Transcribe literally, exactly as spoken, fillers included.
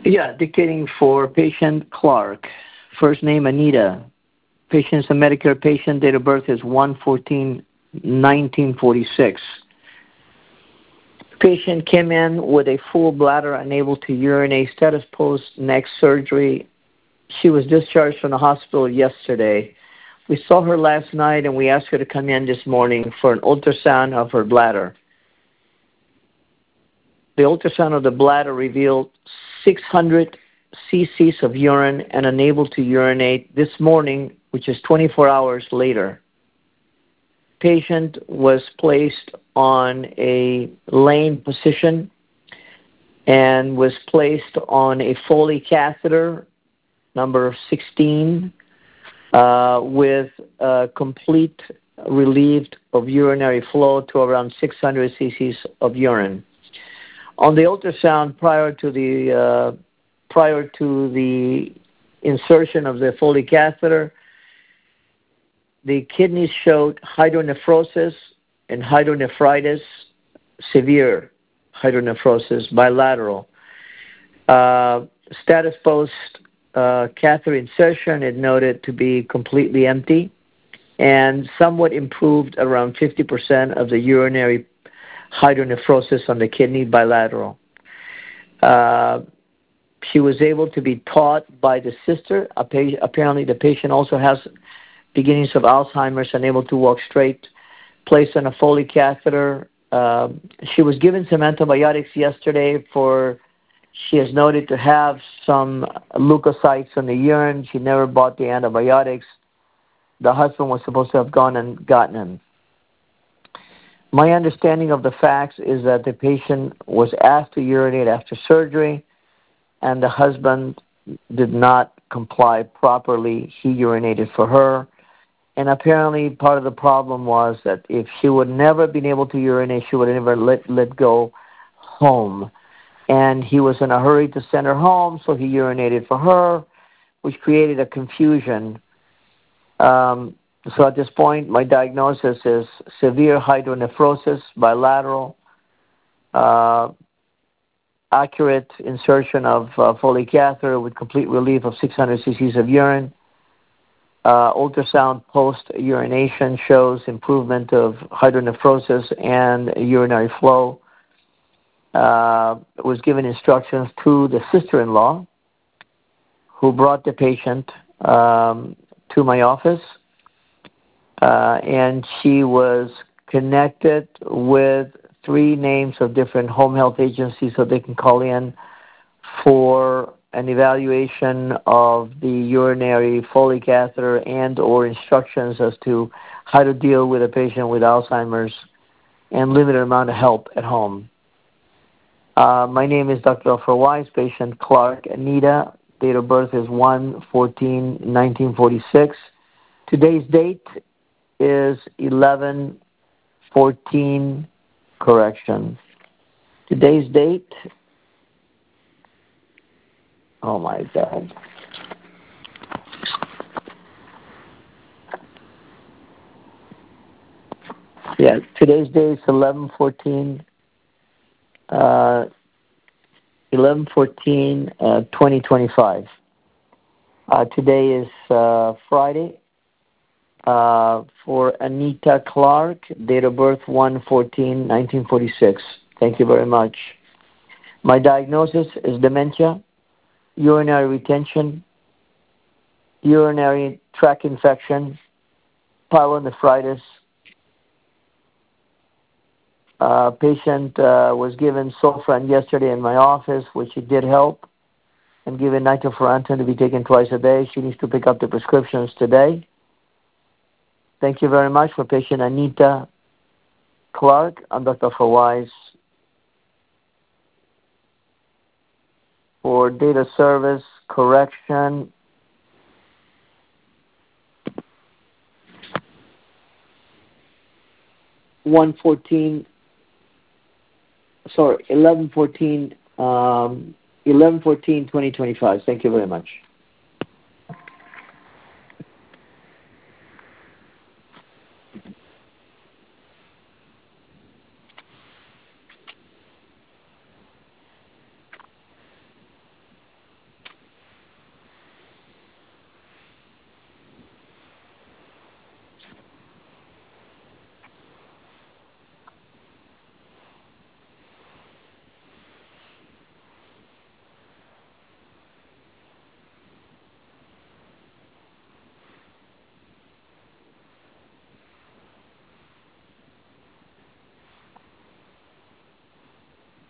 Yeah, dictating for patient Clark. First name Anita. Patient is a Medicare patient. Date of birth is one fourteen nineteen forty-six. Patient came in with a full bladder, unable to urinate, status post neck surgery. She was discharged from the hospital yesterday. We saw her last night and we asked her to come in this morning for an ultrasound of her bladder. The ultrasound of the bladder revealed six hundred cc's of urine and unable to urinate this morning, which is twenty-four hours later. Patient was placed on a lane position and was placed on a Foley catheter, number sixteen, uh, with uh, complete relieved of urinary flow to around six hundred cc's of urine. On the ultrasound prior to the uh, prior to the insertion of the Foley catheter, the kidneys showed hydronephrosis and hydronephritis, severe hydronephrosis, bilateral. Uh, status post uh, catheter insertion is noted to be completely empty and somewhat improved, around fifty percent of the urinary hydronephrosis on the kidney, bilateral. Uh, she was able to be taught by the sister. Apparently the patient also has beginnings of Alzheimer's, unable to walk straight, placed on a Foley catheter. Uh, she was given some antibiotics yesterday for, she is noted to have some leukocytes in the urine. She never bought the antibiotics. The husband was supposed to have gone and gotten them. My understanding of the facts is that the patient was asked to urinate after surgery, and the husband did not comply properly. He urinated for her. And apparently part of the problem was that if she would never have been able to urinate, she would have never let, let go home. And he was in a hurry to send her home, so he urinated for her, which created a confusion. Um, so at this point, my diagnosis is severe hydronephrosis, bilateral, uh, accurate insertion of uh, Foley catheter with complete relief of six hundred cc's of urine. Uh, ultrasound post-urination shows improvement of hydronephrosis and urinary flow. Uh, was given instructions to the sister-in-law who brought the patient um, to my office, uh, and she was connected with three names of different home health agencies so they can call in for an evaluation of the urinary Foley catheter and or instructions as to how to deal with a patient with Alzheimer's and limited amount of help at home. Uh, my name is Doctor Alfred Wise, patient Clark Anita. Date of birth is one fourteen nineteen forty-six. Today's date is eleven fourteen, correction. Today's date, oh my God. Yeah, today's date is eleven fourteen, uh, eleven fourteen, uh, twenty twenty-five. Uh, today is uh, Friday. Uh, for Anita Clark, date of birth one fourteen nineteen forty-six. Thank you very much. My diagnosis is dementia, urinary retention, urinary tract infection, pyelonephritis. Uh, patient uh, was given Zofran yesterday in my office, which it did help, and given nitrofurantoin to be taken twice a day. She needs to pick up the prescriptions today. Thank you very much for patient Anita Clark. I'm Doctor Fawais. For data service correction, one fourteen, sorry, eleven fourteen, um, eleven fourteen, twenty twenty-five. Thank you very much.